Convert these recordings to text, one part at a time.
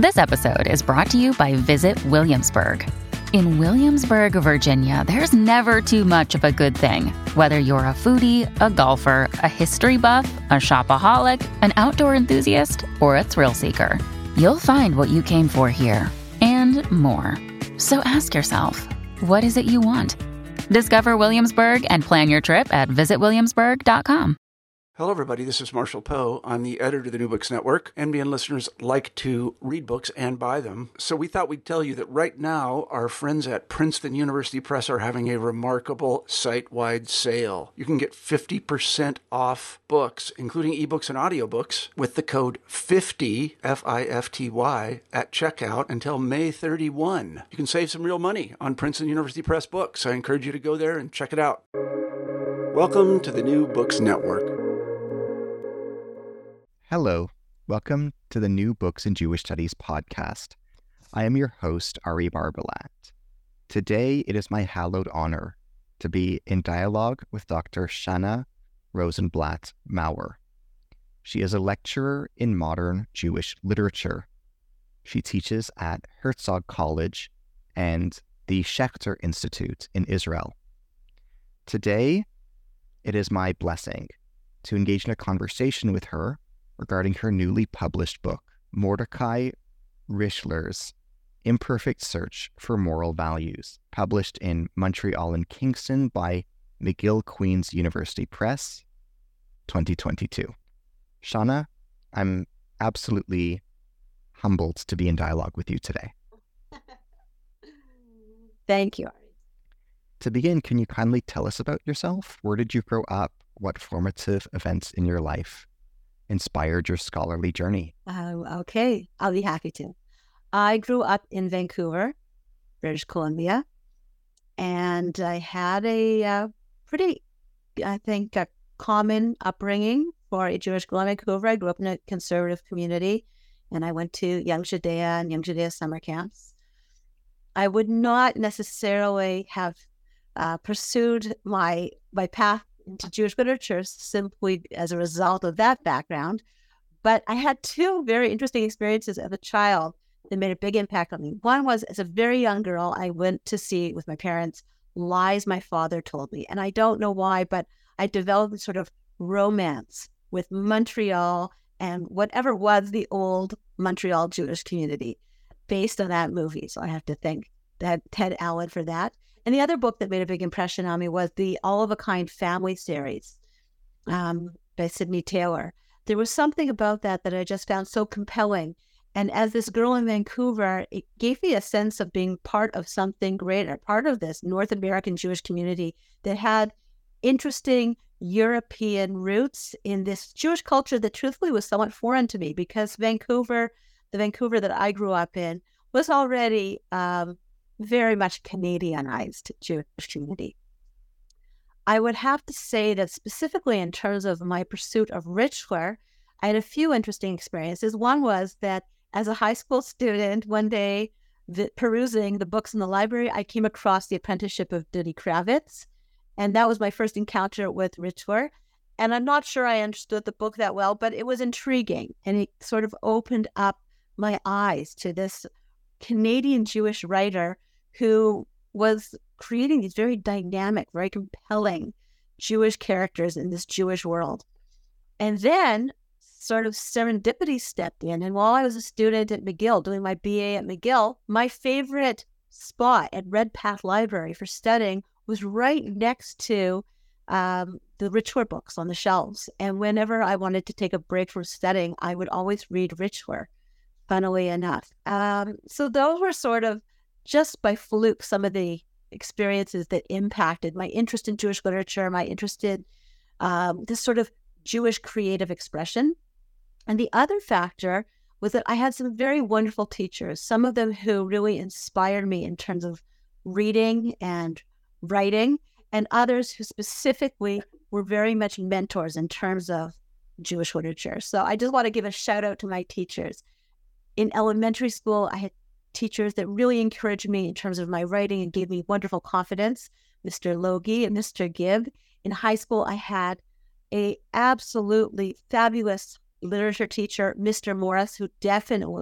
This episode is brought to you by Visit Williamsburg. In Williamsburg, Virginia, there's never too much of a good thing. Whether you're a foodie, a golfer, a history buff, a shopaholic, an outdoor enthusiast, or a thrill seeker, you'll find what you came for here and more. So ask yourself, what is it you want? Discover Williamsburg and plan your trip at visitwilliamsburg.com. Hello, everybody. This is Marshall Poe. I'm the editor of the New Books Network. NBN listeners like to read books and buy them. So we thought we'd tell you that right now, our friends at Princeton University Press are having a remarkable site-wide sale. You can get 50% off books, including ebooks and audiobooks, with the code 50, F-I-F-T-Y, at checkout until May 31. You can save some real money on Princeton University Press books. I encourage you to go there and check it out. Welcome to the New Books Network. Hello, welcome to the New Books in Jewish Studies podcast. I am your host, Ari Barbalat. Today, it is my hallowed honor to be in dialogue with Dr. Shana Rosenblatt Maurer. She is a lecturer in modern Jewish literature. She teaches at Herzog College and the Schechter Institute in Israel. Today, it is my blessing to engage in a conversation with her regarding her newly published book, Mordecai Richler's Imperfect Search for Moral Values, published in Montreal and Kingston by McGill Queen's University Press, 2022. Shana, I'm absolutely humbled to be in dialogue with you today. Thank you, Ari. To begin, can you kindly tell us about yourself? Where did you grow up? What formative events in your life inspired your scholarly journey? Okay, I'll be happy to. I grew up in Vancouver, British Columbia, and I had a pretty, a common upbringing for a Jewish girl in Vancouver. I grew up in a conservative community, and I went to Young Judea and Young Judea summer camps. I would not necessarily have pursued my path into Jewish literature simply as a result of that background. But I had two very interesting experiences as a child that made a big impact on me. One was, as a very young girl, I went to see with my parents lies my father told me. And I don't know why, but I developed a sort of romance with Montreal and whatever was the old Montreal Jewish community based on that movie. So I have to thank Ted Allen for that. And the other book that made a big impression on me was the All of a Kind family series by Sidney Taylor. There was something about that I just found so compelling. And as this girl in Vancouver, it gave me a sense of being part of something greater, part of this North American Jewish community that had interesting European roots in this Jewish culture that truthfully was somewhat foreign to me, because the Vancouver that I grew up in was already very much Canadianized Jewish community. I would have to say that specifically in terms of my pursuit of Richler, I had a few interesting experiences. One was that as a high school student, one day perusing the books in the library, I came across The Apprenticeship of Dudi Kravitz, and that was my first encounter with Richler. And I'm not sure I understood the book that well, but it was intriguing, and it sort of opened up my eyes to this Canadian Jewish writer who was creating these very dynamic, very compelling Jewish characters in this Jewish world. And then sort of serendipity stepped in. And while I was a student at McGill, doing my BA at McGill, my favorite spot at Redpath Library for studying was right next to the Richler books on the shelves. And whenever I wanted to take a break from studying, I would always read Richler, funnily enough. So those were sort of just by fluke some of the experiences that impacted my interest in Jewish literature, my interest in this sort of Jewish creative expression. And the other factor was that I had some very wonderful teachers, some of them who really inspired me in terms of reading and writing, and others who specifically were very much mentors in terms of Jewish literature. So I just want to give a shout out to my teachers. In elementary school, I had teachers that really encouraged me in terms of my writing and gave me wonderful confidence, Mr. Logie and Mr. Gibb. In high school, I had a absolutely fabulous literature teacher, Mr. Morris, who definitely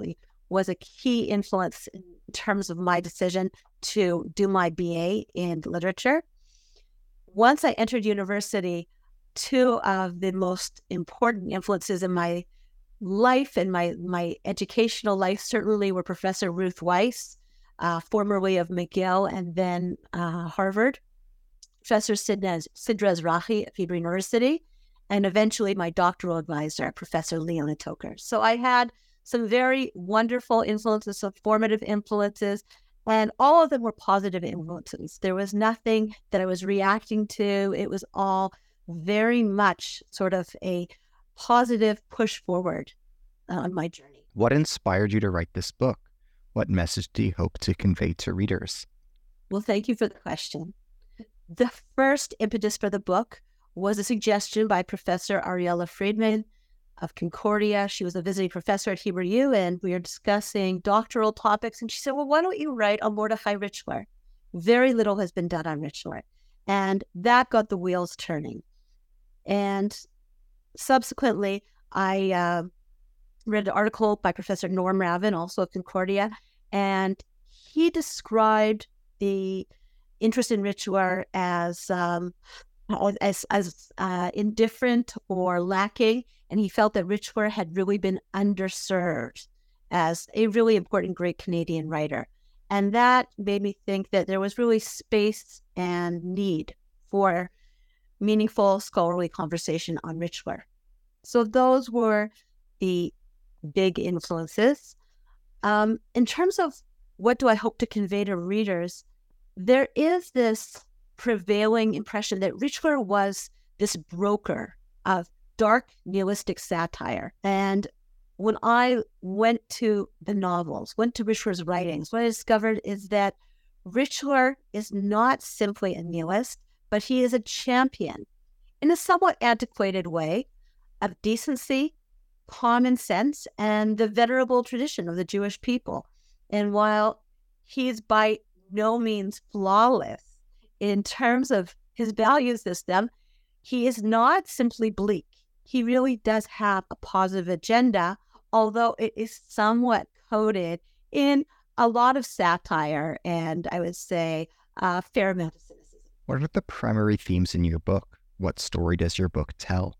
was a key influence in terms of my decision to do my BA in literature. Once I entered university, two of the most important influences in my life and my educational life certainly were Professor Ruth Weiss, formerly of McGill and then Harvard, Professor Sidra Ezrahi at Hebrew University, and eventually my doctoral advisor, Professor Leona Toker. So I had some very wonderful influences, some formative influences, and all of them were positive influences. There was nothing that I was reacting to. It was all very much sort of a positive push forward on my journey. What inspired you to write this book? What message do you hope to convey to readers? Well, thank you for the question. The first impetus for the book was a suggestion by Professor Ariella Friedman of Concordia. She was a visiting professor at Hebrew U, and we were discussing doctoral topics. And she said, well, why don't you write on Mordechai Richler? Very little has been done on Richler. And that got the wheels turning. And subsequently, I read an article by Professor Norm Ravin, also of Concordia, and he described the interest in Richler as indifferent or lacking, and he felt that Richler had really been underserved as a really important great Canadian writer. And that made me think that there was really space and need for meaningful scholarly conversation on Richler. So those were the big influences. In terms of what do I hope to convey to readers, there is this prevailing impression that Richler was this broker of dark nihilistic satire. And when I went to the novels, went to Richler's writings, what I discovered is that Richler is not simply a nihilist, but he is a champion in a somewhat antiquated way of decency, common sense, and the venerable tradition of the Jewish people. And while he's by no means flawless in terms of his value system, he is not simply bleak. He really does have a positive agenda, although it is somewhat coded in a lot of satire and, I would say, a fair amount of cynicism. What are the primary themes in your book? What story does your book tell?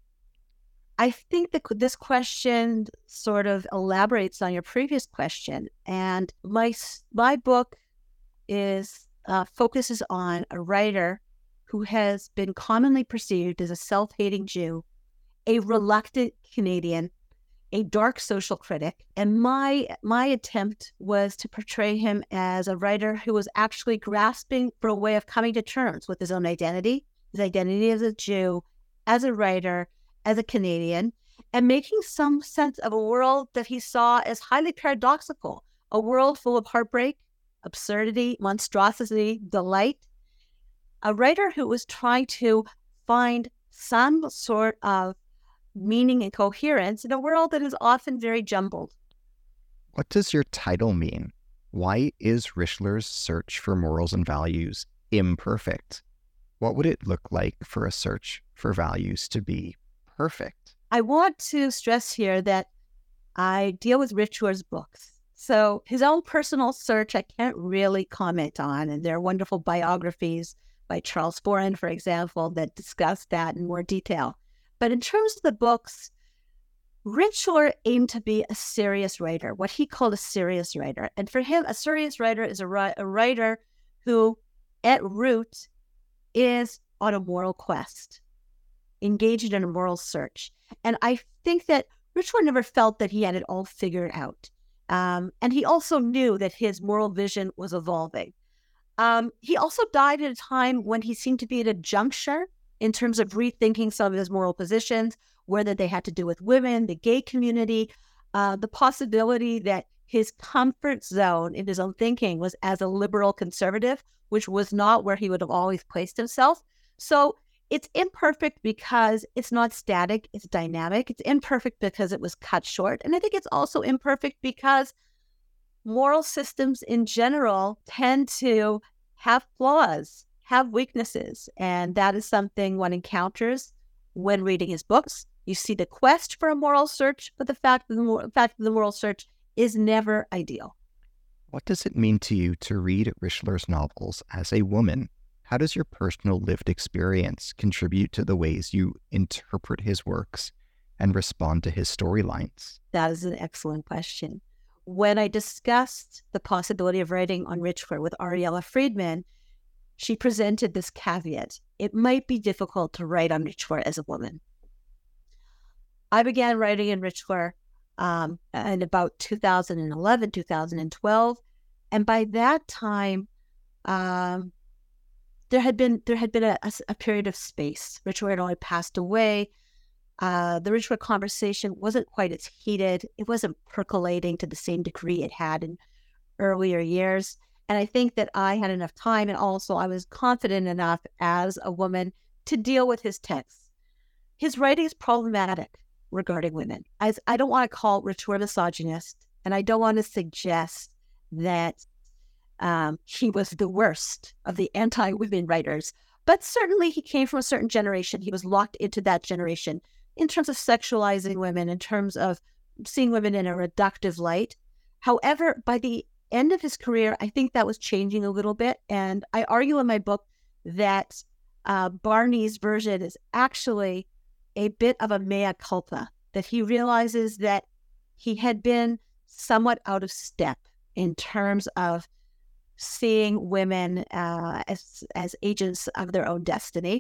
I think that this question sort of elaborates on your previous question. And my book focuses on a writer who has been commonly perceived as a self-hating Jew, a reluctant Canadian, a dark social critic. And my attempt was to portray him as a writer who was actually grasping for a way of coming to terms with his own identity, his identity as a Jew, as a writer, as a Canadian, and making some sense of a world that he saw as highly paradoxical, a world full of heartbreak, absurdity, monstrosity, delight. A writer who was trying to find some sort of meaning and coherence in a world that is often very jumbled. What does your title mean? Why is Richler's search for morals and values imperfect? What would it look like for a search for values to be perfect? I want to stress here that I deal with Richler's books. So his own personal search, I can't really comment on. And there are wonderful biographies by Charles Foran, for example, that discuss that in more detail. But in terms of the books, Richler aimed to be a serious writer, what he called a serious writer. And for him, a serious writer is a writer who, at root, is on a moral quest, engaged in a moral search. And I think that Richler never felt that he had it all figured out. And he also knew that his moral vision was evolving. He also died at a time when he seemed to be at a juncture in terms of rethinking some of his moral positions, whether they had to do with women, the gay community, the possibility that his comfort zone in his own thinking was as a liberal conservative, which was not where he would have always placed himself. So it's imperfect because it's not static, it's dynamic. It's imperfect because it was cut short. And I think it's also imperfect because moral systems in general tend to have flaws, have weaknesses. And that is something one encounters when reading his books. You see the quest for a moral search, but the fact of the moral search is never ideal. What does it mean to you to read Richler's novels as a woman? How does your personal lived experience contribute to the ways you interpret his works and respond to his storylines? That is an excellent question. When I discussed the possibility of writing on Richler with Ariella Friedman, she presented this caveat. It might be difficult to write on Richler as a woman. I began writing in Richler in about 2011, 2012. And by that time, there had been a period of space. Richler had only passed away. The Richler conversation wasn't quite as heated. It wasn't percolating to the same degree it had in earlier years. And I think that I had enough time, and also I was confident enough as a woman to deal with his texts. His writing is problematic regarding women. I don't want to call Richler misogynist, and I don't want to suggest that he was the worst of the anti-women writers, but certainly he came from a certain generation. He was locked into that generation in terms of sexualizing women, in terms of seeing women in a reductive light. However, by the end of his career, I think that was changing a little bit. And I argue in my book that Barney's version is actually a bit of a mea culpa, that he realizes that he had been somewhat out of step in terms of seeing women as agents of their own destiny.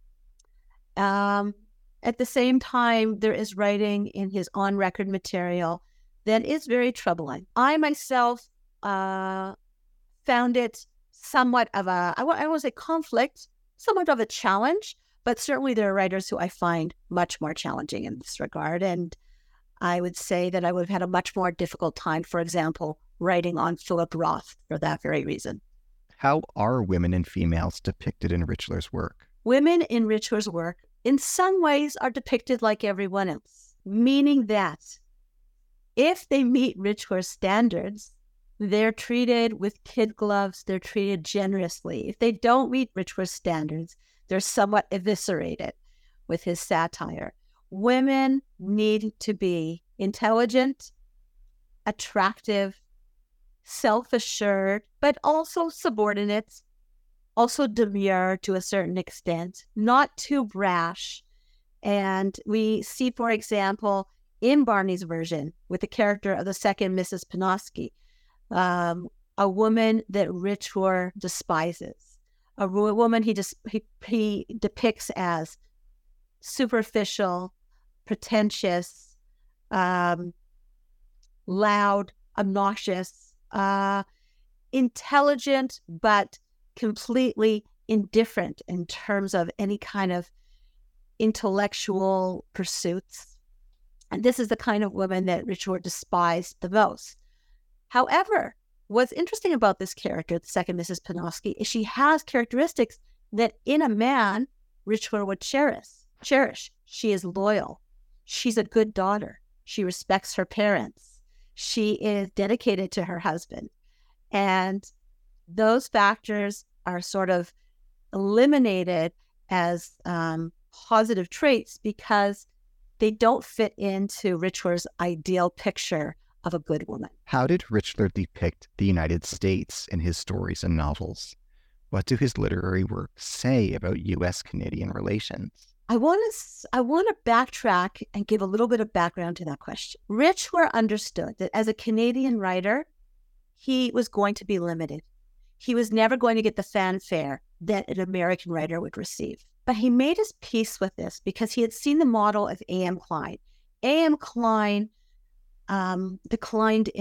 At the same time, there is writing in his on-record material that is very troubling. I myself found it somewhat of I won't say conflict, somewhat of a challenge, but certainly there are writers who I find much more challenging in this regard. And I would say that I would have had a much more difficult time, for example, writing on Philip Roth for that very reason. How are women and females depicted in Richler's work? Women in Richler's work, in some ways, are depicted like everyone else, meaning that if they meet Richler's standards, they're treated with kid gloves, they're treated generously. If they don't meet Richler's standards, they're somewhat eviscerated with his satire. Women need to be intelligent, attractive, self-assured, but also subordinate, also demure to a certain extent, not too brash. And we see, for example, in Barney's version, with the character of the second Mrs. Pinoski, a woman that Richler despises, a woman he depicts as superficial, pretentious, loud, obnoxious, intelligent, but completely indifferent in terms of any kind of intellectual pursuits. And this is the kind of woman that Richler despised the most. However, what's interesting about this character, the second Mrs. Pinoski, is she has characteristics that in a man, Richler would cherish. She is loyal. She's a good daughter. She respects her parents. She is dedicated to her husband. And those factors are sort of eliminated as positive traits because they don't fit into Richler's ideal picture of a good woman. How did Richler depict the United States in his stories and novels? What do his literary works say about U.S.-Canadian relations? I want to backtrack and give a little bit of background to that question. Richler understood that as a Canadian writer, he was going to be limited. He was never going to get the fanfare that an American writer would receive. But he made his peace with this because he had seen the model of A.M. Klein. A.M. Klein declined.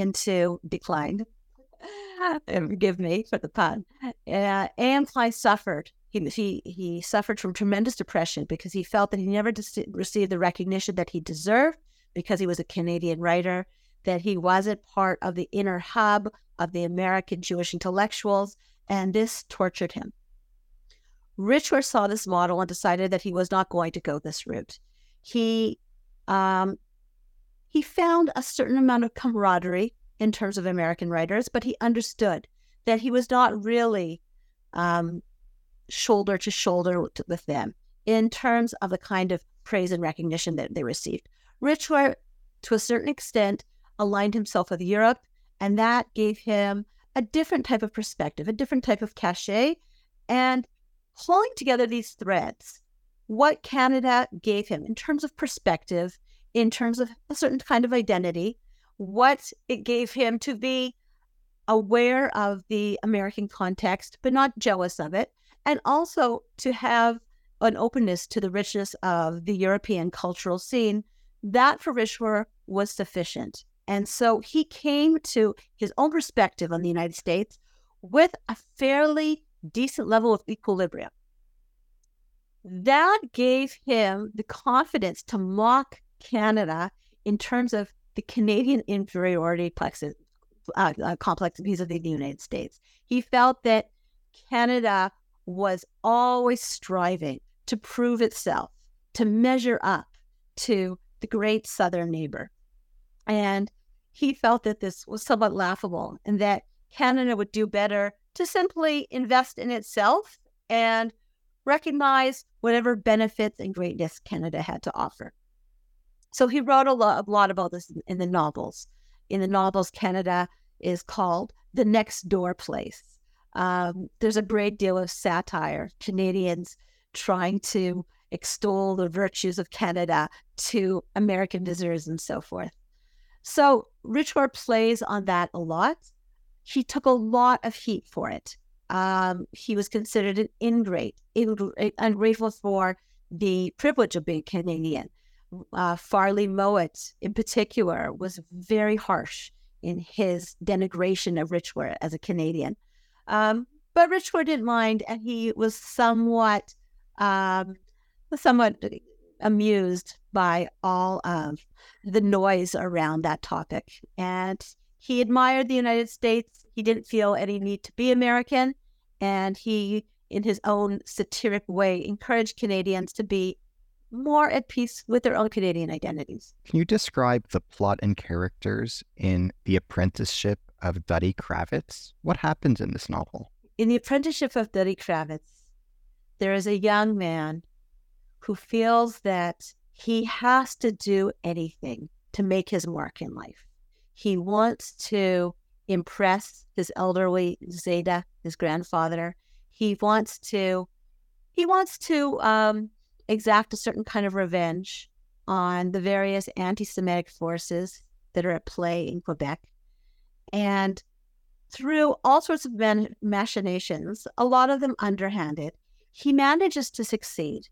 Forgive me for the pun. A.M. Klein suffered. He suffered from tremendous depression because he felt that he never received the recognition that he deserved because he was a Canadian writer, that he wasn't part of the inner hub of the American Jewish intellectuals, and this tortured him. Richler saw this model and decided that he was not going to go this route. He found a certain amount of camaraderie in terms of American writers, but he understood that he was not really shoulder to shoulder with them in terms of the kind of praise and recognition that they received. Richler, to a certain extent, aligned himself with Europe, and that gave him a different type of perspective, a different type of cachet, and pulling together these threads, what Canada gave him in terms of perspective, in terms of a certain kind of identity, what it gave him to be aware of the American context, but not jealous of it, and also to have an openness to the richness of the European cultural scene, that for Richelieu was sufficient. And so he came to his own perspective on the United States with a fairly decent level of equilibrium. That gave him the confidence to mock Canada in terms of the Canadian inferiority complex vis-a-vis the United States. He felt that Canada was always striving to prove itself, to measure up to the great southern neighbor. And he felt that this was somewhat laughable and that Canada would do better to simply invest in itself and recognize whatever benefits and greatness Canada had to offer. So he wrote a lot about this in the novels. In the novels, Canada is called the next door place. There's a great deal of satire, Canadians trying to extol the virtues of Canada to American visitors and so forth. So Richelieu plays on that a lot. He took a lot of heat for it. He was considered an ingrate, ungrateful for the privilege of being Canadian. Farley Mowat, in particular, was very harsh in his denigration of Richelieu as a Canadian. But Richelieu didn't mind, and he was somewhat amused by all of the noise around that topic. And he admired the United States. He didn't feel any need to be American. And he, in his own satiric way, encouraged Canadians to be more at peace with their own Canadian identities. Can you describe the plot and characters in The Apprenticeship of Duddy Kravitz? What happens in this novel? In The Apprenticeship of Duddy Kravitz, there is a young man who feels that he has to do anything to make his mark in life. He wants to impress his elderly Zeta, his grandfather. He wants to exact a certain kind of revenge on the various anti-Semitic forces that are at play in Quebec. And through all sorts of machinations, a lot of them underhanded, he manages to succeed.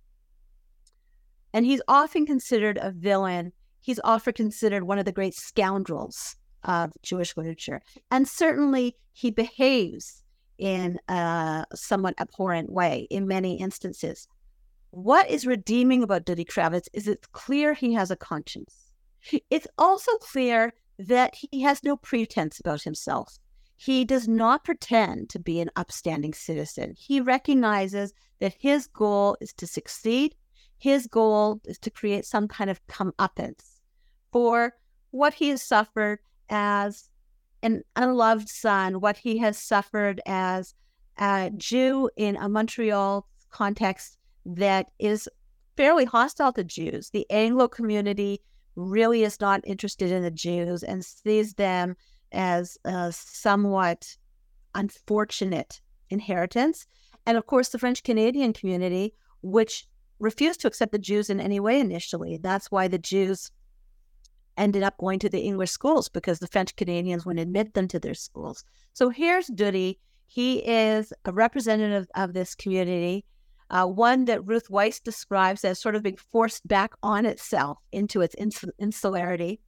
And he's often considered a villain. He's often considered one of the great scoundrels of Jewish literature. And certainly he behaves in a somewhat abhorrent way in many instances. What is redeeming about Duddy Kravitz is it's clear he has a conscience. It's also clear that he has no pretense about himself. He does not pretend to be an upstanding citizen. He recognizes that his goal is to succeed. His goal is to create some kind of comeuppance for what he has suffered as an unloved son, what he has suffered as a Jew in a Montreal context that is fairly hostile to Jews. The Anglo community really is not interested in the Jews and sees them as a somewhat unfortunate inheritance. And of course, the French Canadian community, which refused to accept the Jews in any way initially. That's why the Jews ended up going to the English schools, because the French Canadians wouldn't admit them to their schools. So here's Duddy. He is a representative of this community, one that Ruth Weiss describes as sort of being forced back on itself into its insularity.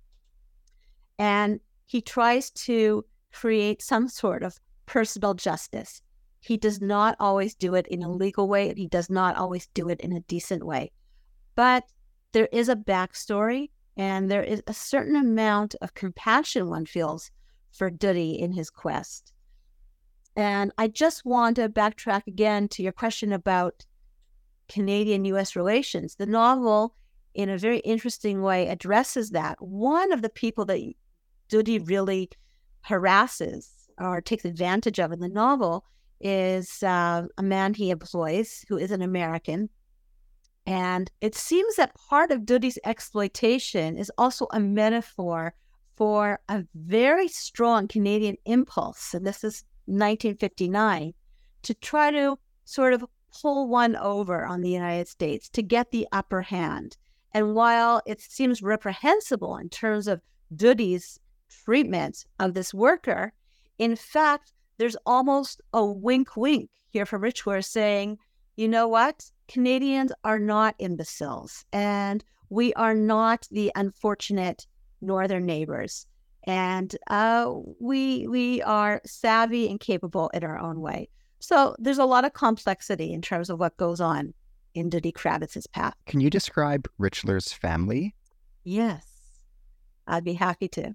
And he tries to create some sort of personal justice. He does not always do it in a legal way, and he does not always do it in a decent way. But there is a backstory, and there is a certain amount of compassion one feels for Duddy in his quest. And I just want to backtrack again to your question about Canadian-U.S. relations. The novel, in a very interesting way, addresses that. One of the people that Duddy really harasses or takes advantage of in the novel is a man he employs who is an American. And it seems that part of Duddy's exploitation is also a metaphor for a very strong Canadian impulse, and this is 1959, to try to sort of pull one over on the United States to get the upper hand. And while it seems reprehensible in terms of Doody's treatment of this worker, in fact, there's almost a wink-wink here from Richler saying, you know what? Canadians are not imbeciles, and we are not the unfortunate northern neighbors. And we are savvy and capable in our own way. So there's a lot of complexity in terms of what goes on in Doody Kravitz's path. Can you describe Richler's family? Yes, I'd be happy to.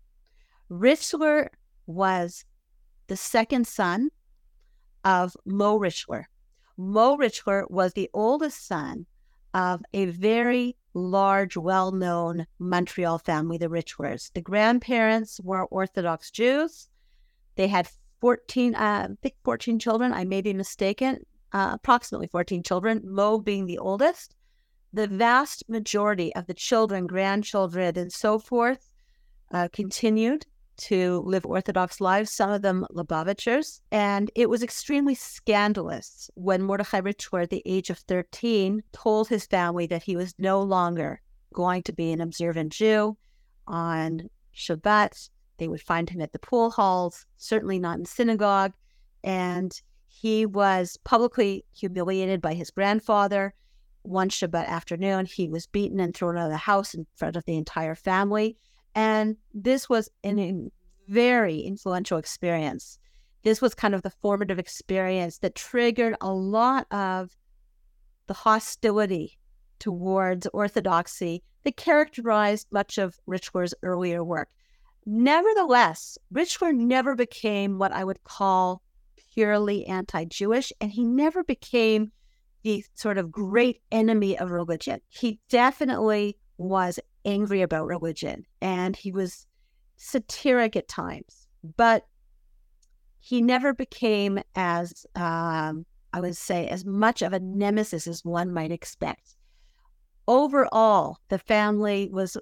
Richler was the second son of Mo Richler. Mo Richler was the oldest son of a very large, well-known Montreal family, the Richlers. The grandparents were Orthodox Jews. They had 14 children. I may be mistaken, approximately 14 children, Mo being the oldest. The vast majority of the children, grandchildren, and so forth continued to live Orthodox lives, some of them Lubavitchers. And it was extremely scandalous when Mordechai Richler, at the age of 13, told his family that he was no longer going to be an observant Jew. On Shabbat, they would find him at the pool halls, certainly not in synagogue. And he was publicly humiliated by his grandfather. One Shabbat afternoon, he was beaten and thrown out of the house in front of the entire family. And this was a very influential experience. This was kind of the formative experience that triggered a lot of the hostility towards Orthodoxy that characterized much of Richler's earlier work. Nevertheless, Richler never became what I would call purely anti-Jewish, and he never became the sort of great enemy of religion. He definitely was angry about religion, and he was satiric at times, but he never became as, I would say, as much of a nemesis as one might expect. Overall, the family was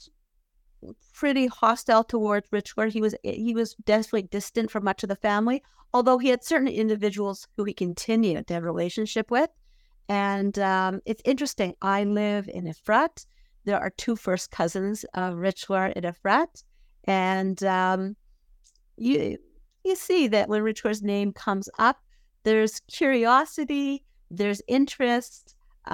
pretty hostile towards Richler. He was definitely distant from much of the family, although he had certain individuals who he continued to have a relationship with. And it's interesting. I live in Efrat. There are two first cousins of Richler in Efrat. And you see that when Richler's name comes up, there's curiosity, there's interest,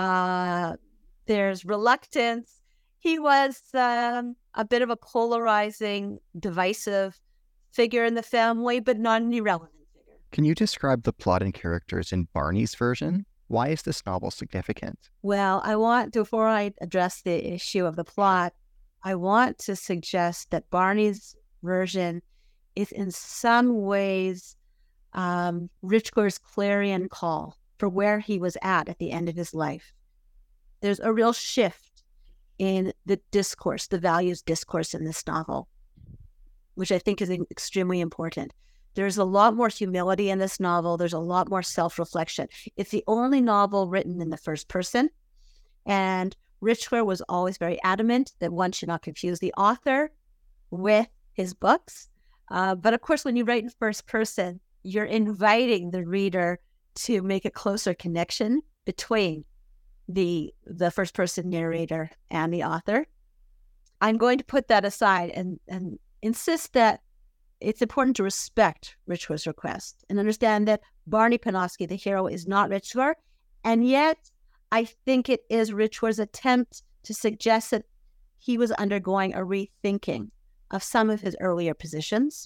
there's reluctance. He was a bit of a polarizing, divisive figure in the family, but not an irrelevant figure. Can you describe the plot and characters in Barney's version? Why is this novel significant? Well, before I address the issue of the plot, I want to suggest that Barney's version is in some ways Richler's clarion call for where he was at the end of his life. There's a real shift in the discourse, the values discourse in this novel, which I think is extremely important. There's a lot more humility in this novel. There's a lot more self-reflection. It's the only novel written in the first person. And Richler was always very adamant that one should not confuse the author with his books. But of course, when you write in first person, you're inviting the reader to make a closer connection between the first person narrator and the author. I'm going to put that aside and insist that it's important to respect Richler's request and understand that Barney Panofsky, the hero, is not Richler. And yet, I think it is Richler's attempt to suggest that he was undergoing a rethinking of some of his earlier positions.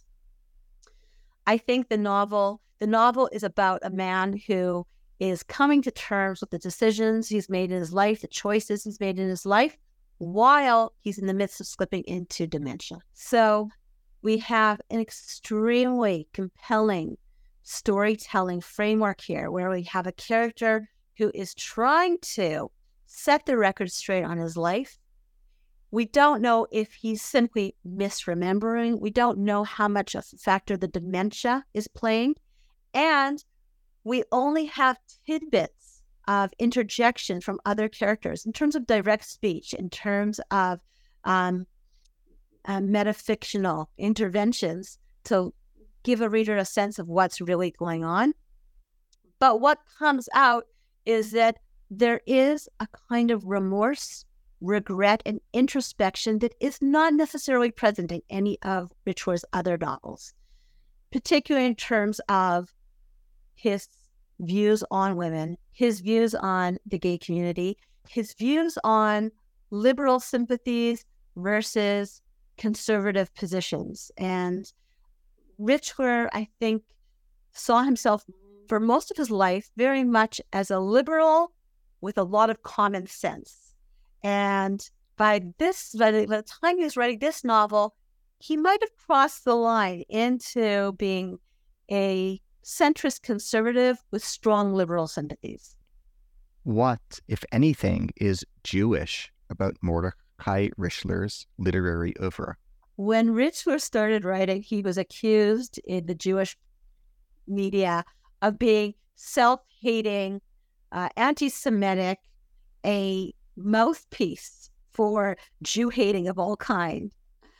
I think the novel is about a man who is coming to terms with the decisions he's made in his life, the choices he's made in his life, while he's in the midst of slipping into dementia. So we have an extremely compelling storytelling framework here where we have a character who is trying to set the record straight on his life. We don't know if he's simply misremembering. We don't know how much of a factor the dementia is playing. And we only have tidbits of interjection from other characters in terms of direct speech, in terms of metafictional interventions to give a reader a sense of what's really going on. But what comes out is that there is a kind of remorse, regret, and introspection that is not necessarily present in any of Richler's other novels, particularly in terms of his views on women, his views on the gay community, his views on liberal sympathies versus conservative positions. And Richler, I think, saw himself for most of his life very much as a liberal with a lot of common sense. And by the time he was writing this novel, he might have crossed the line into being a centrist conservative with strong liberal sympathies. What, if anything, is Jewish about Mordechai Richler's literary oeuvre? When Richler started writing, he was accused in the Jewish media of being self-hating, anti-Semitic, a mouthpiece for Jew-hating of all kinds.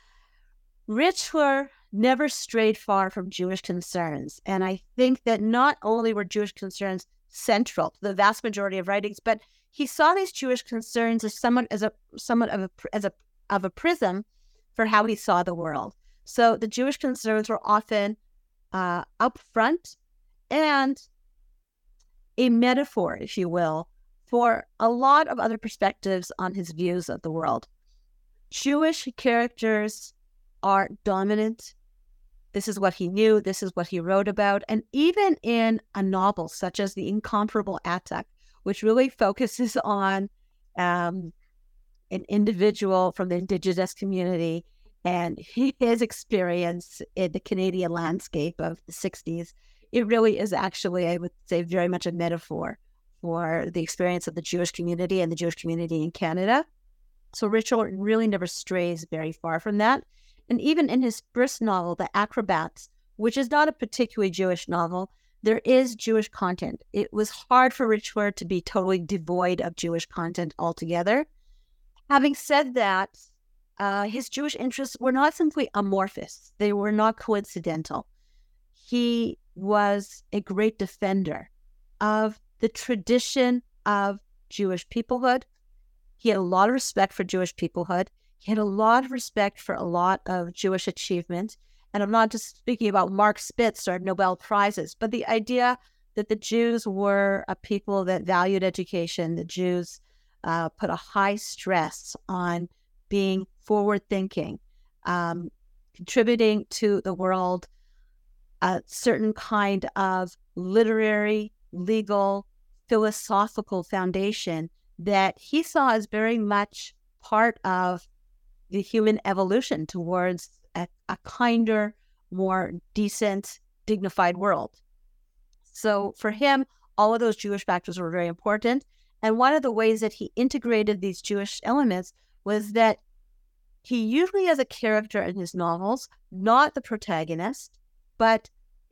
Richler never strayed far from Jewish concerns, and I think that not only were Jewish concerns central to the vast majority of writings, but he saw these Jewish concerns as somewhat of a prism for how he saw the world. So the Jewish concerns were often upfront and a metaphor, if you will, for a lot of other perspectives on his views of the world. Jewish characters are dominant. This is what he knew. This is what he wrote about. And even in a novel such as The Incomparable Atak, which really focuses on an individual from the Indigenous community and his experience in the Canadian landscape of the 60s, it really is actually, I would say, very much a metaphor for the experience of the Jewish community and the Jewish community in Canada. So Richler really never strays very far from that. And even in his first novel, The Acrobats, which is not a particularly Jewish novel, there is Jewish content. It was hard for Richler to be totally devoid of Jewish content altogether. Having said that, his Jewish interests were not simply amorphous. They were not coincidental. He was a great defender of the tradition of Jewish peoplehood. He had a lot of respect for Jewish peoplehood. He had a lot of respect for a lot of Jewish achievement. And I'm not just speaking about Mark Spitz or Nobel Prizes, but the idea that the Jews were a people that valued education. The Jews put a high stress on being forward-thinking, contributing to the world a certain kind of literary, legal, philosophical foundation that he saw as very much part of the human evolution towards a kinder, more decent, dignified world. So for him, all of those Jewish factors were very important. And one of the ways that he integrated these Jewish elements was that he usually has a character in his novels, not the protagonist, but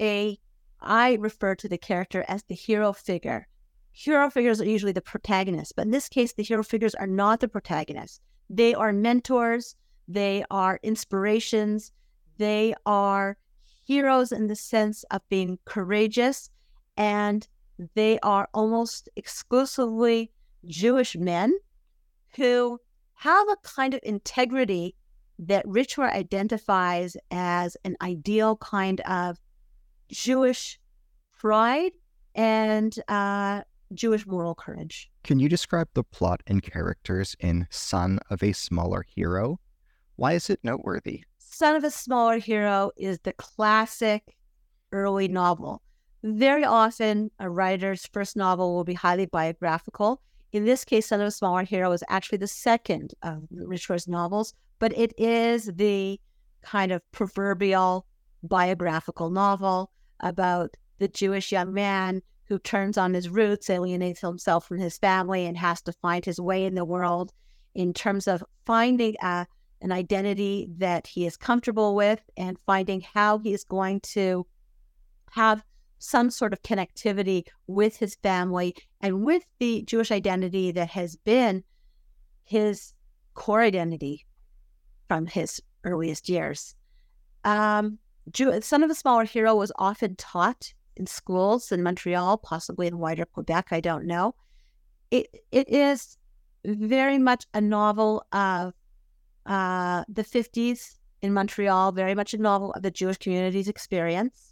I refer to the character as the hero figure. Hero figures are usually the protagonist, but in this case, the hero figures are not the protagonists. They are mentors, they are inspirations, they are heroes in the sense of being courageous, and they are almost exclusively Jewish men who have a kind of integrity that Richler identifies as an ideal kind of Jewish pride and Jewish moral courage. Can you describe the plot and characters in Son of a Smaller Hero? Why is it noteworthy? Son of a Smaller Hero is the classic early novel. Very often, a writer's first novel will be highly biographical. In this case, Son of a Smaller Hero is actually the second of Richler's novels, but it is the kind of proverbial biographical novel about the Jewish young man who turns on his roots, alienates himself from his family, and has to find his way in the world in terms of finding an identity that he is comfortable with and finding how he is going to have some sort of connectivity with his family and with the Jewish identity that has been his core identity from his earliest years. Son of a Smaller Hero was often taught in schools in Montreal, possibly in wider Quebec, I don't know. It is very much a novel of the 50s in Montreal, very much a novel of the Jewish community's experience.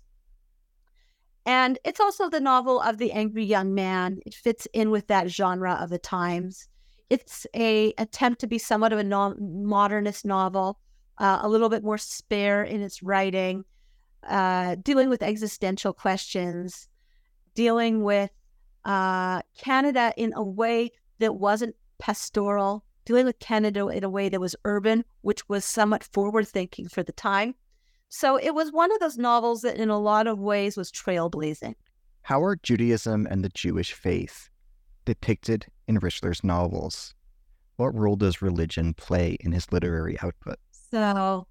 And it's also the novel of the angry young man. It fits in with that genre of the times. It's a attempt to be somewhat of a modernist novel, a little bit more spare in its writing, dealing with existential questions, dealing with Canada in a way that wasn't pastoral, dealing with Canada in a way that was urban, which was somewhat forward-thinking for the time. So it was one of those novels that in a lot of ways was trailblazing. How are Judaism and the Jewish faith depicted in Richler's novels? What role does religion play in his literary output? So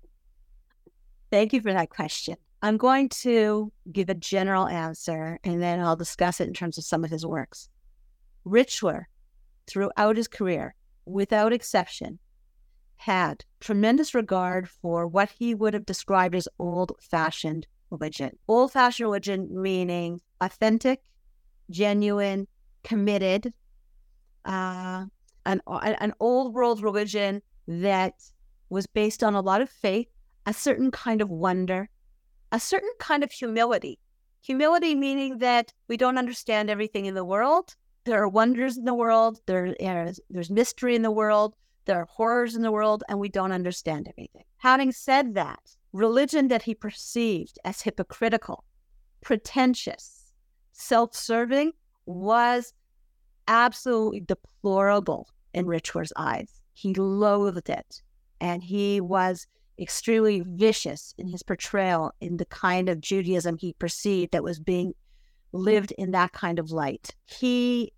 thank you for that question. I'm going to give a general answer, and then I'll discuss it in terms of some of his works. Richler, throughout his career, without exception, had tremendous regard for what he would have described as old-fashioned religion. Old-fashioned religion meaning authentic, genuine, committed, an old world religion that was based on a lot of faith, a certain kind of wonder, a certain kind of humility. Humility meaning that we don't understand everything in the world. There are wonders in the world. There's mystery in the world. There are horrors in the world, and we don't understand everything. Having said that, religion that he perceived as hypocritical, pretentious, self-serving was absolutely deplorable in Richler's eyes. He loathed it, and he was extremely vicious in his portrayal in the kind of Judaism he perceived that was being lived in that kind of light. He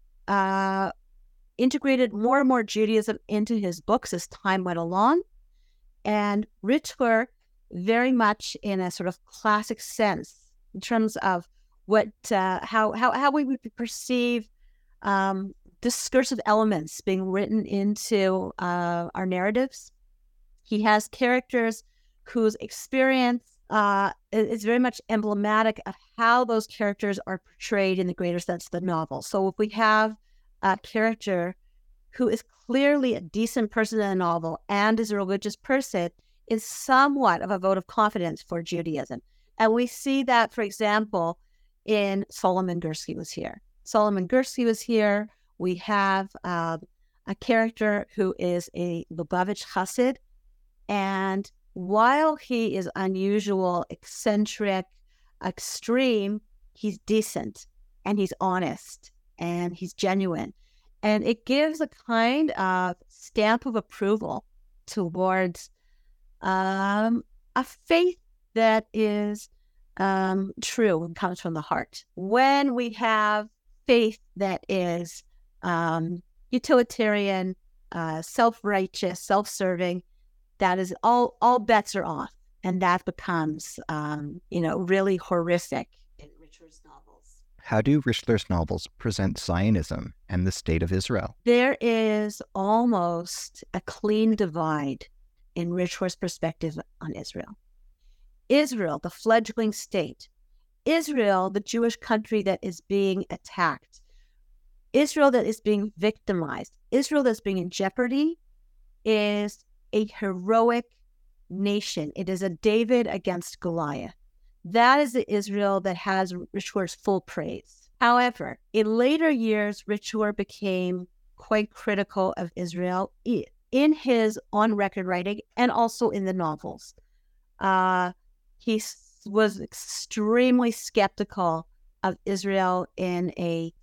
integrated more and more Judaism into his books as time went along, and Richler, very much in a sort of classic sense, in terms of what how we would perceive discursive elements being written into our narratives. He has characters whose experience is very much emblematic of how those characters are portrayed in the greater sense of the novel. So if we have a character who is clearly a decent person in the novel and is a religious person, is somewhat of a vote of confidence for Judaism. And we see that, for example, in Solomon Gursky Was Here. Solomon Gursky Was Here. We have a character who is a Lubavitch Chassid, and while he is unusual, eccentric, extreme, he's decent, and he's honest, and he's genuine. And it gives a kind of stamp of approval towards a faith that is true and comes from the heart. When we have faith that is utilitarian, self-righteous, self-serving, that is all bets are off, and that becomes really horrific in Richler's novels. How do Richler's novels present Zionism and the state of Israel? There is almost a clean divide in Richler's perspective on Israel. Israel, the fledgling state. Israel, the Jewish country that is being attacked. Israel that is being victimized. Israel that's being in jeopardy is a heroic nation. It is a David against Goliath. That is the Israel that has Richler's full praise. However, in later years, Richler became quite critical of Israel in his on-record writing and also in the novels. He was extremely skeptical of Israel in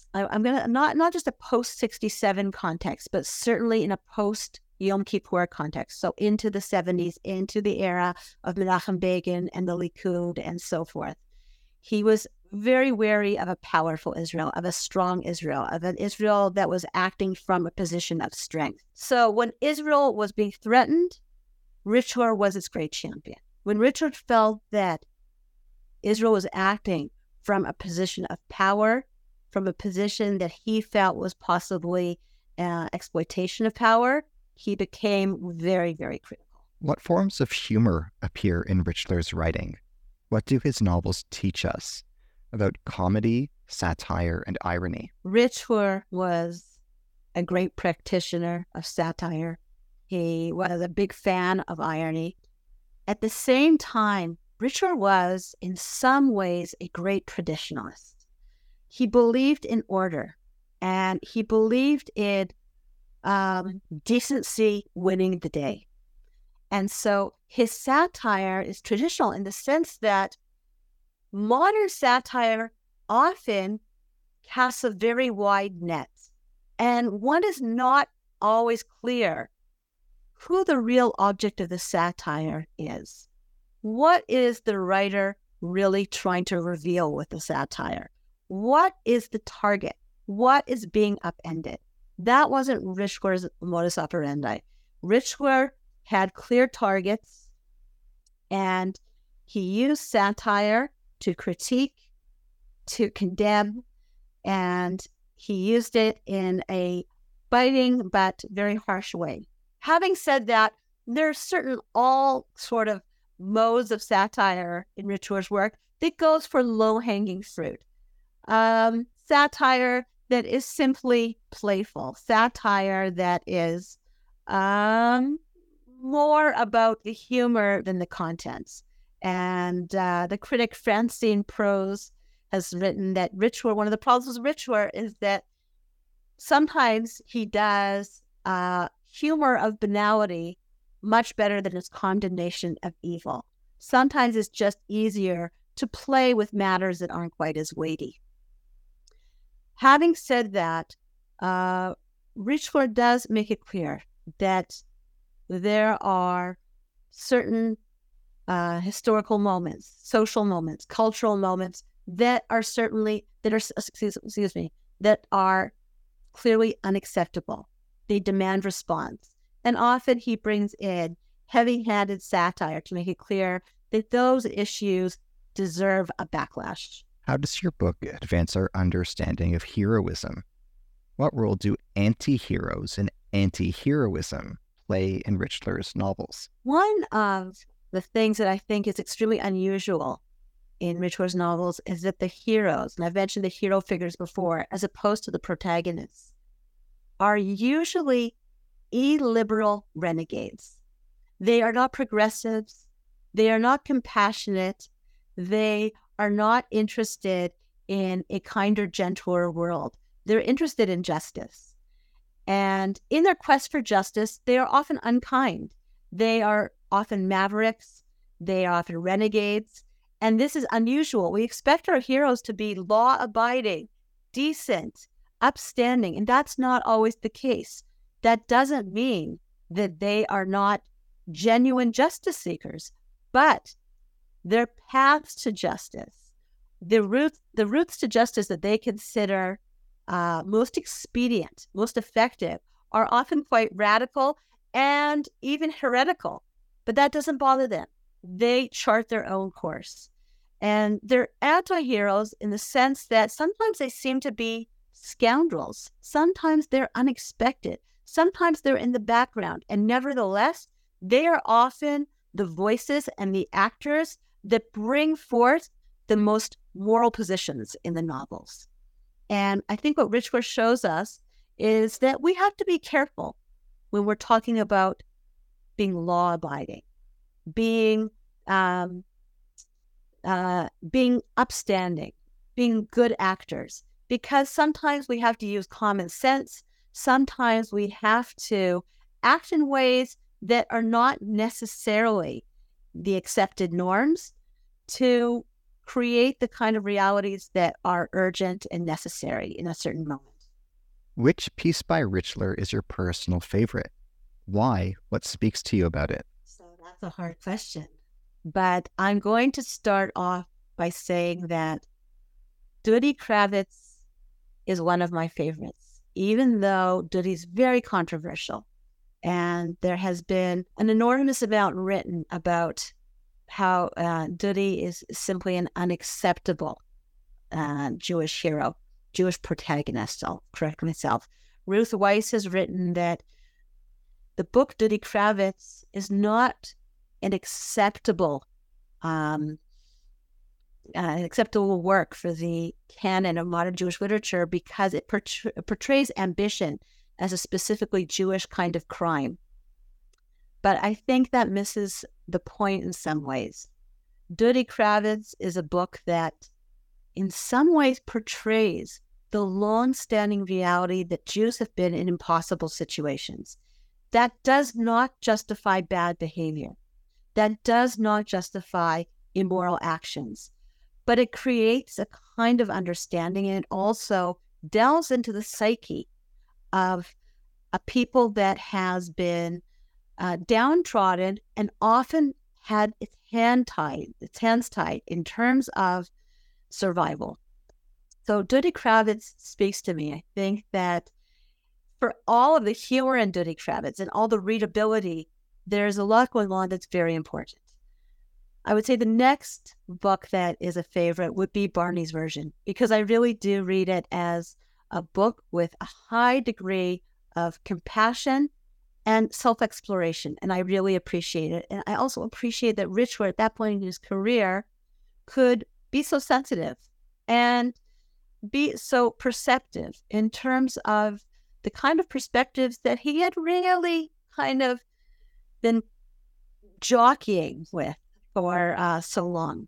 not just a post-67 context, but certainly in a post-Yom Kippur context. So into the 70s, into the era of Menachem Begin and the Likud and so forth. He was very wary of a powerful Israel, of a strong Israel, of an Israel that was acting from a position of strength. So when Israel was being threatened, Richler was its great champion. When Richler felt that Israel was acting from a position of power, from a position that he felt was possibly exploitation of power, he became very, very critical. What forms of humor appear in Richler's writing? What do his novels teach us about comedy, satire, and irony? Richler was a great practitioner of satire. He was a big fan of irony. At the same time, Richler was, in some ways, a great traditionalist. He believed in order, and he believed in decency winning the day. And so his satire is traditional in the sense that modern satire often casts a very wide net, and one is not always clear who the real object of the satire is. What is the writer really trying to reveal with the satire? What is the target? What is being upended? That wasn't Richler's modus operandi. Richler had clear targets, and he used satire to critique, to condemn, and he used it in a biting but very harsh way. Having said that, there are certain all sort of modes of satire in Richler's work that goes for low-hanging fruit. Satire that is simply playful, satire that is more about the humor than the contents. And the critic Francine Prose has written that Richler, one of the problems with Richler is that sometimes he does humor of banality much better than his condemnation of evil. Sometimes it's just easier to play with matters that aren't quite as weighty. Having said that, Richler does make it clear that there are certain historical moments, social moments, cultural moments that are clearly unacceptable. They demand response. And often he brings in heavy-handed satire to make it clear that those issues deserve a backlash. How does your book advance our understanding of heroism? What role do anti-heroes and anti-heroism play in Richler's novels? One of the things that I think is extremely unusual in Richler's novels is that the heroes, and I've mentioned the hero figures before, as opposed to the protagonists, are usually illiberal renegades. They are not progressives. They are not compassionate. They are not interested in a kinder, gentler world. They're interested in justice. And in their quest for justice, they are often unkind. They are often mavericks. They are often renegades. And this is unusual. We expect our heroes to be law-abiding, decent, upstanding, and that's not always the case. That doesn't mean that they are not genuine justice seekers, but their paths to justice, the routes to justice that they consider most expedient, most effective, are often quite radical and even heretical. But that doesn't bother them. They chart their own course. And they're anti-heroes in the sense that sometimes they seem to be scoundrels. Sometimes they're unexpected. Sometimes they're in the background. And nevertheless, they are often the voices and the actors that bring forth the most moral positions in the novels. And I think what Richler shows us is that we have to be careful when we're talking about being law-abiding, being upstanding, being good actors, because sometimes we have to use common sense. Sometimes we have to act in ways that are not necessarily the accepted norms to create the kind of realities that are urgent and necessary in a certain moment. Which piece by Richler is your personal favorite? Why? What speaks to you about it? So that's a hard question. But I'm going to start off by saying that Duty Kravitz is one of my favorites, even though Duty's very controversial. And there has been an enormous amount written about how Duty is simply an unacceptable Jewish hero, Jewish protagonist. I'll correct myself. Ruth Weiss has written that the book Dudi Kravitz is not an acceptable work for the canon of modern Jewish literature because it portrays ambition as a specifically Jewish kind of crime. But I think that misses the point in some ways. Dudi Kravitz is a book that in some ways portrays the long-standing reality that Jews have been in impossible situations. That does not justify bad behavior. That does not justify immoral actions. But it creates a kind of understanding, and it also delves into the psyche of a people that has been downtrodden and often had its hands tied in terms of survival. So Dudi Kravitz speaks to me. I think that for all of the humor in Dudi Kravitz and all the readability, there's a lot going on that's very important. I would say the next book that is a favorite would be Barney's Version, because I really do read it as a book with a high degree of compassion and self-exploration, and I really appreciate it. And I also appreciate that Richler, at that point in his career, could be so sensitive and be so perceptive in terms of the kind of perspectives that he had really kind of been jockeying with for so long.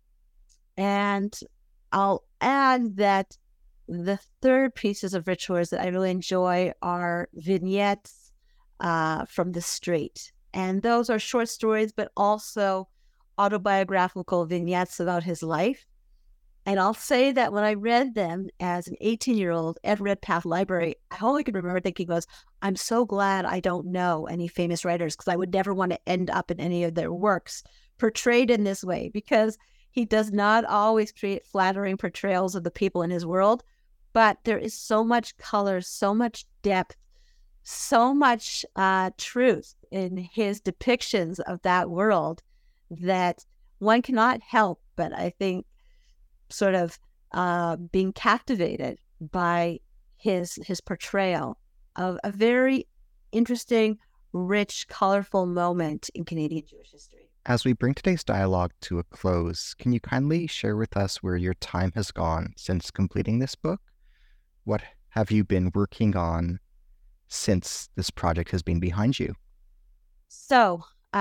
And I'll add that the third pieces of Richler's that I really enjoy are vignettes from the street. And those are short stories, but also autobiographical vignettes about his life. And I'll say that when I read them as an 18-year-old at Redpath Library, I only can remember thinking I'm so glad I don't know any famous writers, because I would never want to end up in any of their works portrayed in this way, because he does not always create flattering portrayals of the people in his world, but there is so much color, so much depth, so much truth in his depictions of that world that one cannot help but, I think, sort of being captivated by his portrayal of a very interesting, rich, colorful moment in Canadian Jewish history. As we bring today's dialogue to a close, can you kindly share with us where your time has gone since completing this book? What have you been working on since this project has been behind you? So,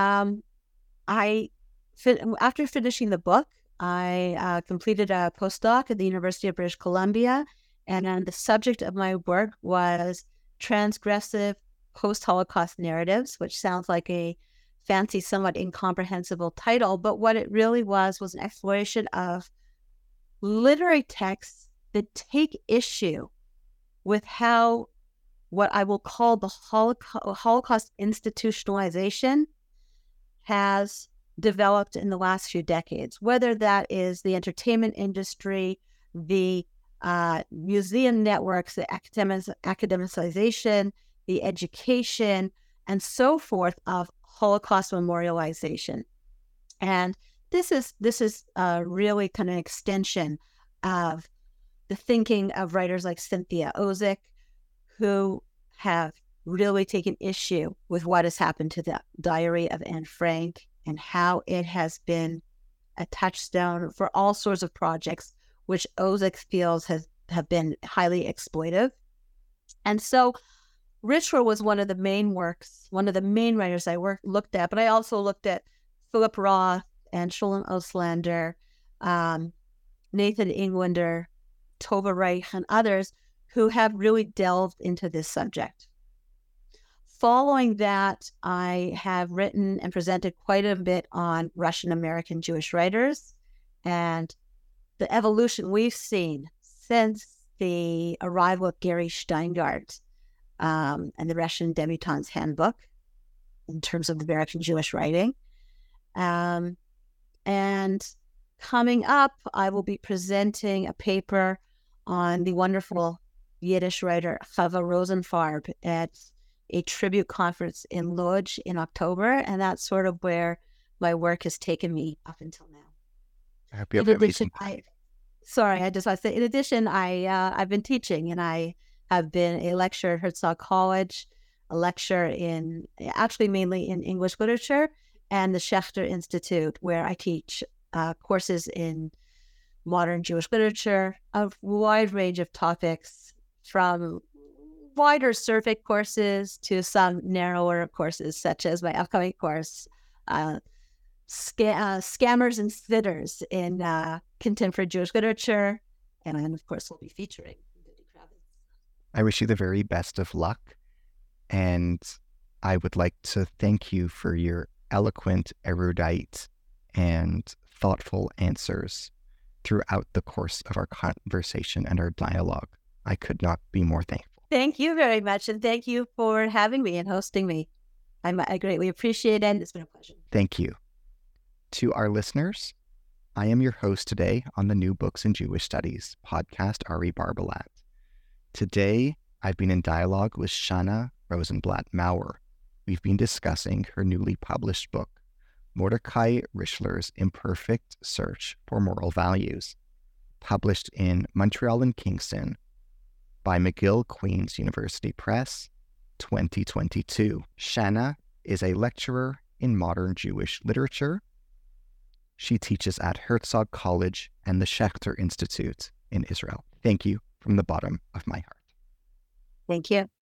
after finishing the book, I completed a postdoc at the University of British Columbia, and the subject of my work was transgressive post-Holocaust narratives, which sounds like a fancy, somewhat incomprehensible title, but what it really was an exploration of literary texts that take issue with how what I will call the Holocaust institutionalization has developed in the last few decades, whether that is the entertainment industry, the museum networks, the academicization, the education, and so forth of Holocaust memorialization. And this is really kind of an extension of the thinking of writers like Cynthia Ozick, who have really taken issue with what has happened to the Diary of Anne Frank and how it has been a touchstone for all sorts of projects, which Ozick feels have been highly exploitive. And so Richler was one of the main writers I looked at, but I also looked at Philip Roth and Sholem Oslander, Nathan Englander, Tova Reich, and others who have really delved into this subject. Following that, I have written and presented quite a bit on Russian American Jewish writers and the evolution we've seen since the arrival of Gary Steingart and the Russian Debutante's Handbook in terms of American Jewish writing. And coming up, I will be presenting a paper on the wonderful Yiddish writer Chava Rosenfarb at a tribute conference in Lodz in October, and that's sort of where my work has taken me up until now. I hope you have an amazing time. In addition, I've been teaching, and I have been a lecturer at Herzog College a lecturer actually mainly in English literature, and the Schechter Institute, where I teach courses in modern Jewish literature, a wide range of topics, from wider survey courses to some narrower courses, such as my upcoming course, Scammers and Sitters in Contemporary Jewish Literature. And then, of course, we'll be featuring Didi Kravitz. I wish you the very best of luck. And I would like to thank you for your eloquent, erudite, and thoughtful answers throughout the course of our conversation and our dialogue. I could not be more thankful. Thank you very much. And thank you for having me and hosting me. I greatly appreciate it. It's been a pleasure. Thank you. To our listeners, I am your host today on the New Books in Jewish Studies podcast, Ari Barbalat. Today, I've been in dialogue with Shana Rosenblatt Maurer. We've been discussing her newly published book, Mordecai Richler's Imperfect Search for Moral Values, published in Montreal and Kingston by McGill Queen's University Press, 2022. Shana is a lecturer in modern Jewish literature. She teaches at Herzog College and the Schechter Institute in Israel. Thank you from the bottom of my heart. Thank you.